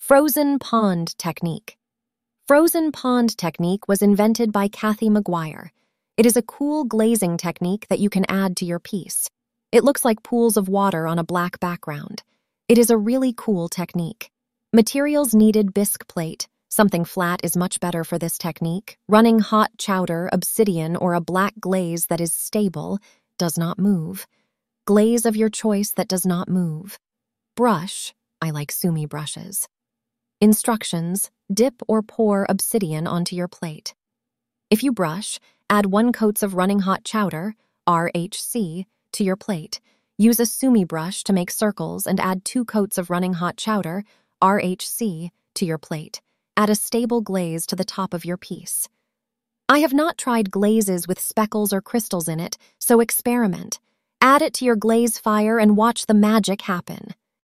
Frozen pond technique. Frozen pond technique was invented by Kathy McGuire. It is a cool glazing technique that you can add to your piece. It looks like pools of water on a black background. It is a really cool technique. Materials needed: bisque plate. Something flat is much better for this technique. Running hot chowder, obsidian, or a black glaze that is stable, does not move. Glaze of your choice that does not move. Brush. I like Sumi brushes. Instructions: dip or pour obsidian onto your plate. If you brush, add 1 coat of running hot chowder, RHC, to your plate. Use a Sumi brush to make circles and add 2 coats of running hot chowder, RHC, to your plate. Add a stable glaze to the top of your piece. I have not tried glazes with speckles or crystals in it, so experiment. Add it to your glaze fire and watch the magic happen.